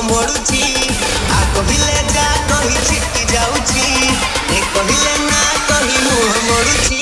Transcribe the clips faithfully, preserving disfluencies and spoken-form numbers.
मोड़ुची आ कहिले जा कही छिटी जाउची ए कहिले ना कही मुह मोड़ुची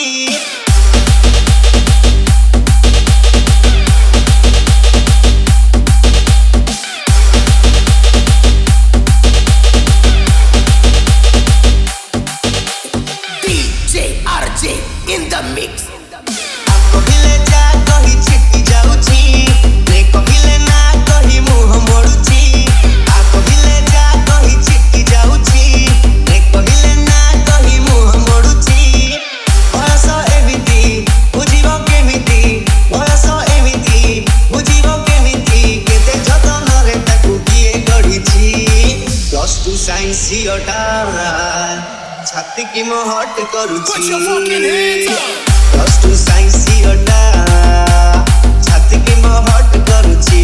In the mix. आ कहिले जा कही छिटी जाउची ए कहिले ना कही मुह मोड़ुची आ कहिले जा कही छिटी जाउची ए कहिले ना कही मुह मोड़ुची बयस एमिति बुझिबो केमिति बयस एमिति बुझिबो केमिति केते जतन रे ताकू किए गढिची प्लस टू साइंस ओटा छाती की मोहट करूची प्लस टू साइंस ओटा छाती की मोहट करूची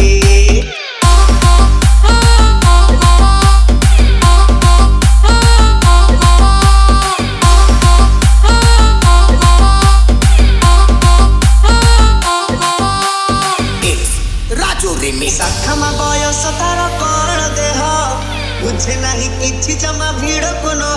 Raju remix. शाखामा बयस तार कर्ण देह बुझे नाही किछि जमा भीड़ कोनो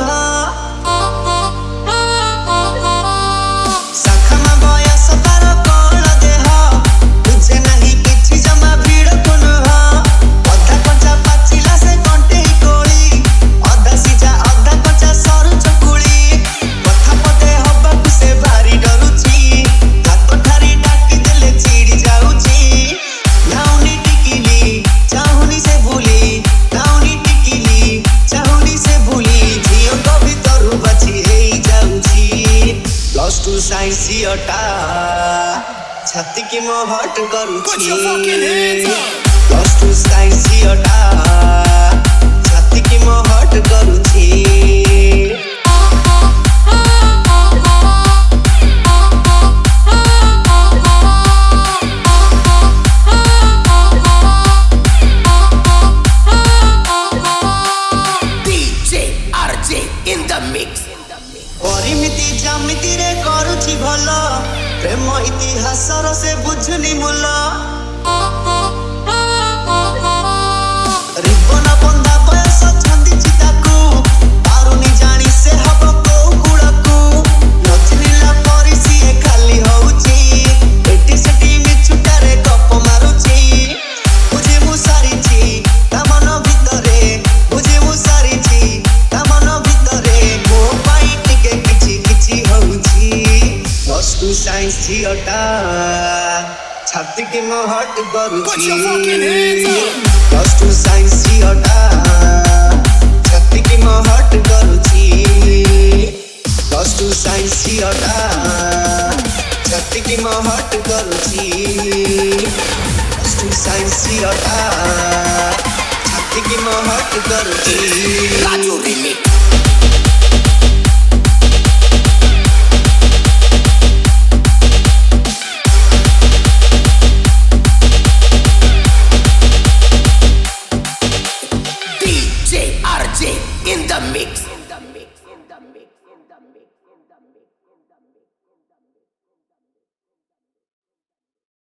शाखामा बयस तार कर्ण देह बुझे नाही किछि जमा भीड़ कोनो अधा कच्चा पाचिला से कंटे कोली अधा सिजा अधा कच्चा सरू चकुली कथा पते हबा से भारी डरुची हाथ ठारी डाकी देले चिड़ी जाउची नाउनी टिकिली चाहुनी से भूली नाउनी टिकिली चाहुनी से भूली जियो तो भीतर बाची हेई जाउची प्लस टू साइंस ओटा छाती की मोहट करूची प्लस टू साइंस ओटा छाती की मोहट करूची In the mix. परिमिति जामिति रे करूची भलो प्रेम इतिहास रो से बुझुनी मूल रिबन बंधा बयस छंदी चिताकू पारुनी जानी से हब को कुड़कू नचनीला परिसी ए खाली होउची एटी सेटी मिछुटा रे गप मारुची बुझे मु सारीची ता मन भितरे बुझे मु सारीची ता मन भितरे मो पाई टिके किछि किछि होउची प्लस टू साइंस ओटा छाती की मोहट करूची प्लस टू साइंस ओटा छाती की मोहट करूची प्लस टू साइंस ओटा छाती की मोहट करूची प्लस टू साइंस ओटा छाती की मोहट करूची Raju remix. D J R J in the mix.